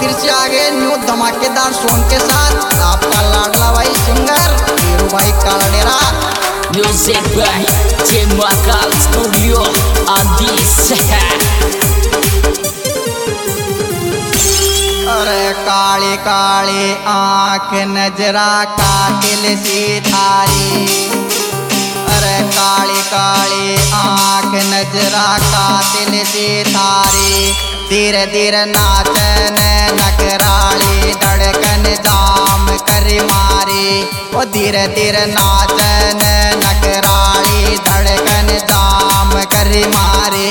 फिर से आगे न्यू धमाकेदार सॉन्ग के साथ आपका लाडला भाई सिंगर वीरू भाई कालाडेरा। म्यूजिक बाय जमाकाल स्टूडियो आदिस। अरे काली काली आँख नजरा कातिल सी थारी, अरे काली काली आँख नजरा कातिल सी थारी, धीरे धीरे नाचन नकराली धड़कन जाम कर मारी, ओ धीरे धीरे नाचन नकराली धड़कन जाम कर मारी।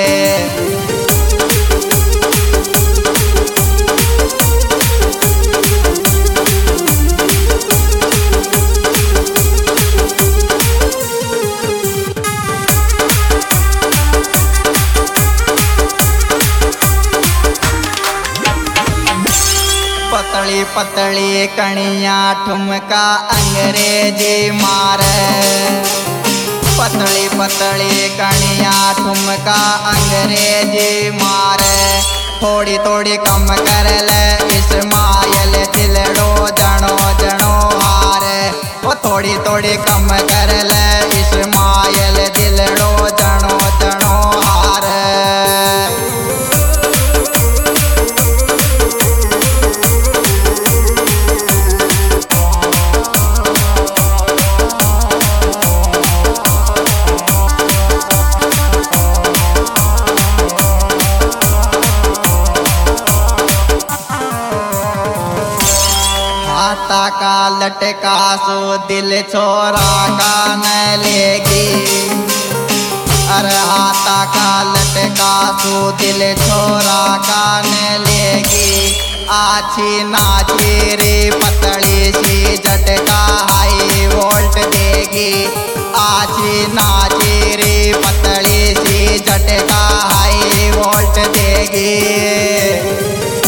पतली पतली कणिया ठुमका अंग्रेजी मारे, पतली पतली कणिया ठुमका अंग्रेजी मारे, थोड़ी थोड़ी कम कर ले इस्माइल दिलड़ो जनो जनो हारे, वो थोड़ी थोड़ी कम कर ले इस्माइल दिलड़ो जनो जनो हारे। हाथा का लटका सो दिल छोरा का न लेगी, अरे हाथा का लटका सो दिल छोरा का न लेगी, आछी नाची रे पतली सी झटका हाई वोल्ट देगी, आछी नाची रे पतली सी झटका हाई वोल्ट देगी।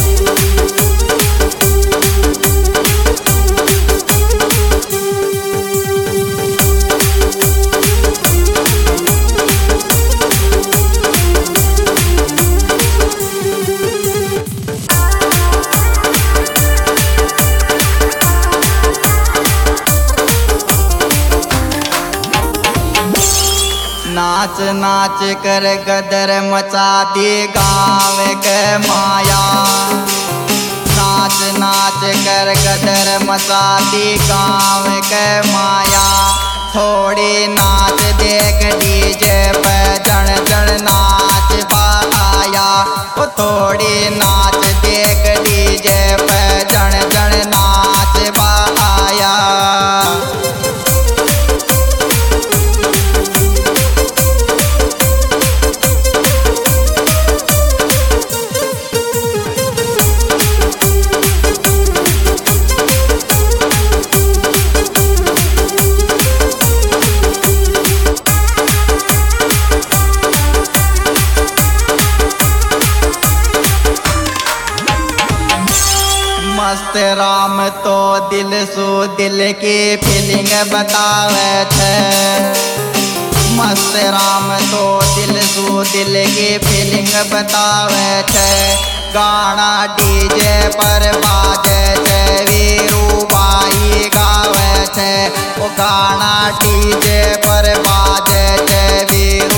नाच नाच कर गदर मचा दी गाँव के माया, नाच नाच कर गदर मचा दी गाँव के माया, थोड़ी नाच देख डीजे पे जन जन नाच पाया, ओ थोड़ी नाच देख डीजे पे जन जन नाच पाया। मस्त राम तो दिल सु दिल की फीलिंग बतावे छे, मस्त राम तो दिल सु दिल की फीलिंग बतावे छे, गाना डीजे पर बाजे छे वीरू भाई गावे छे, ओ गाना डीजे पर बाजे छे वीरू